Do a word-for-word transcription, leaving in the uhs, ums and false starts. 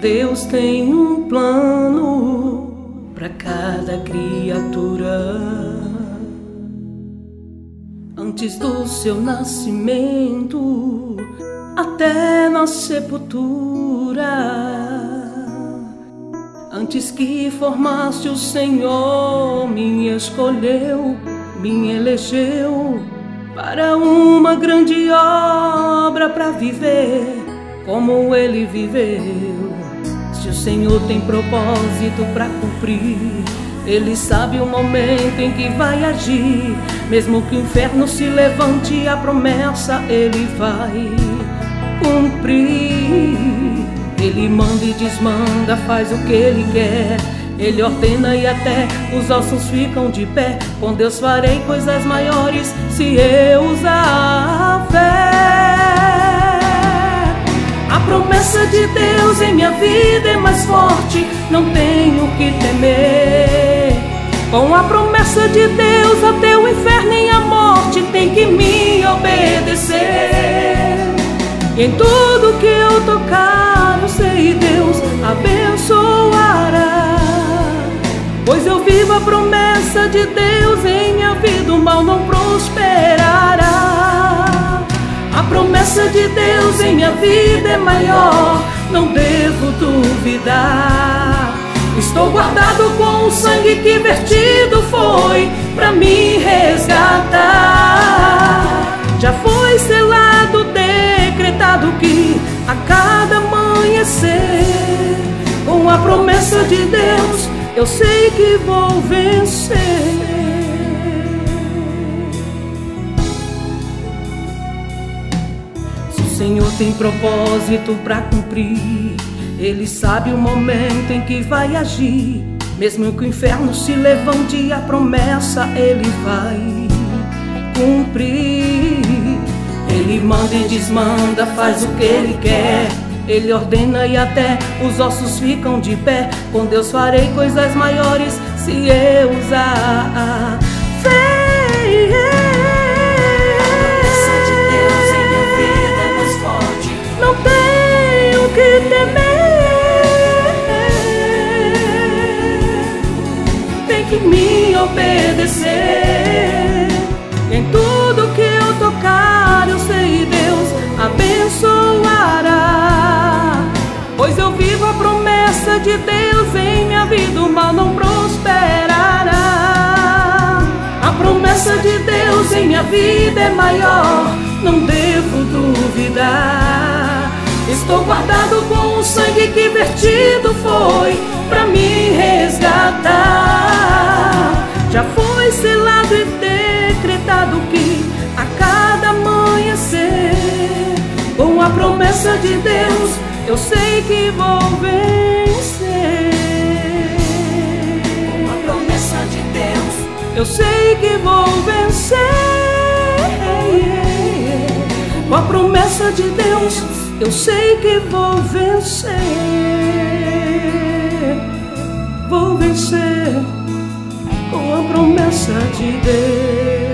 Deus tem um plano para cada criatura. Antes do seu nascimento até na sepultura, antes que formasse o Senhor, me escolheu, me elegeu para uma grande obra, para viver como Ele viveu. Se o Senhor tem propósito para cumprir, Ele sabe o momento em que vai agir. Mesmo que o inferno se levante, a promessa Ele vai cumprir. Ele manda e desmanda, faz o que Ele quer. Ele ordena e até os ossos ficam de pé. Com Deus farei coisas maiores se eu usar a fé. A promessa de Deus em minha vida é mais forte, não tenho que temer. Com a promessa de Deus até o inferno e a morte tem que me obedecer. E em tudo que eu tocar, eu sei Deus abençoará. Pois eu vivo a promessa de Deus em minha vida, o mal não prosperará. A promessa de Deus em minha vida é maior, não devo duvidar. Estou guardado com o sangue que vertido foi pra me resgatar. Já foi selado, decretado que a cada amanhecer, com a promessa de Deus, eu sei que vou vencer. Se o Senhor tem propósito para cumprir, Ele sabe o momento em que vai agir. Mesmo que o inferno se levante, a promessa Ele vai cumprir. Ele manda e desmanda, faz o que Ele quer. Ele ordena e até os ossos ficam de pé. Com Deus farei coisas maiores se eu usar a fé. A promessa de Deus em minha vida é mais forte, não tenho que temer. Tem que me obedecer. Em tudo que eu tocar, eu sei Deus abençoará. Pois eu vivo a promessa de Deus em minha vida, o mal não prosperará. A promessa de Deus em minha vida é maior, não devo duvidar. Estou guardado com o sangue que vertido foi pra me resgatar. Já foi selado e decretado que a cada amanhecer, com a promessa de Deus, eu sei que vou vencer. Com a promessa de Deus, eu sei que vou vencer. Com a promessa de Deus, eu sei que vou vencer. Vou vencer com a promessa de Deus.